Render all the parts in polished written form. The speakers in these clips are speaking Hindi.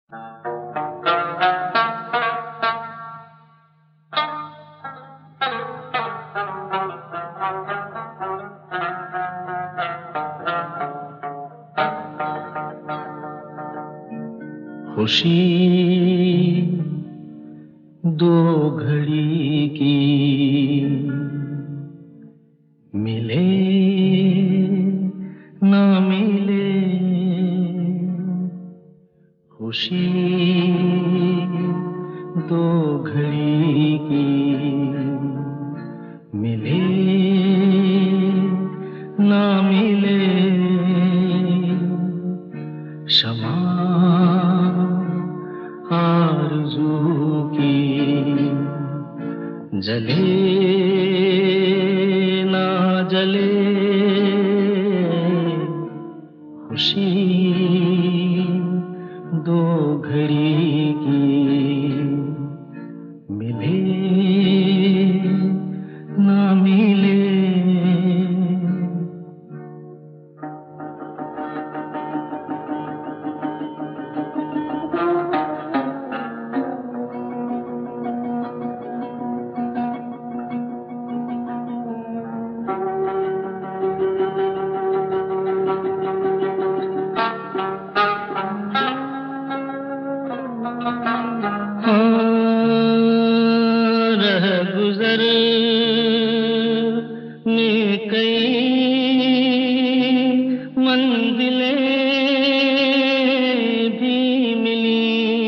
खुशी दो घड़ी की मिले ना मिले, खुशी दो घड़ी की मिले ना मिले, शमा आरज़ू की जले ना जले, खुशी दो घड़ी की मिले ना मिले। रह गुजर में कई मंजिलें भी मिली,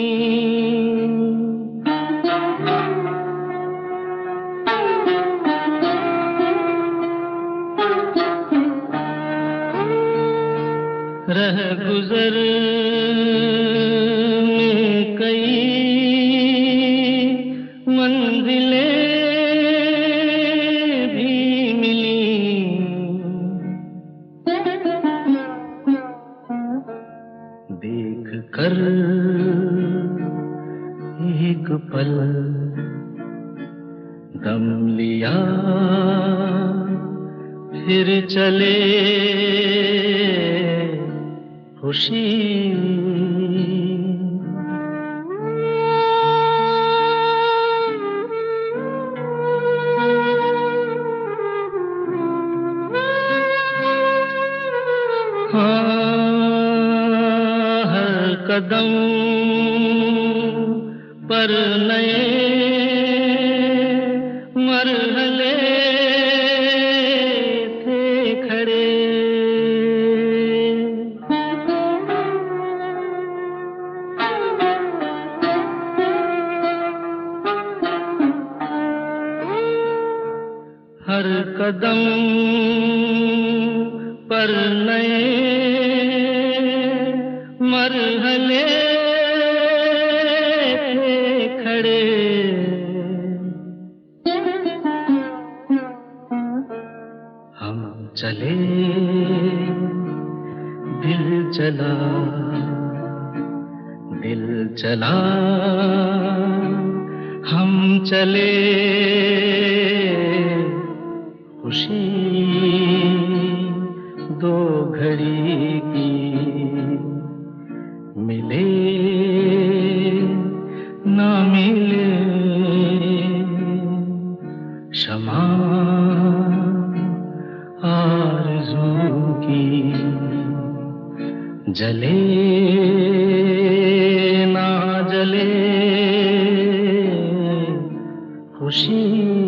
रह गुजर में कई मंजिलें भी मिली, देख कर एक पल दम लिया, फिर चले खुशी हर कदम पर नए मरहले थे खड़े, हर कदम पर नए मरहले थे खड़े, हम चले दिल चला, दिल चला हम चले, खुशी दो घड़ी की मिले ना मिले, शमा आरज़ू की जले ना जले, खुशी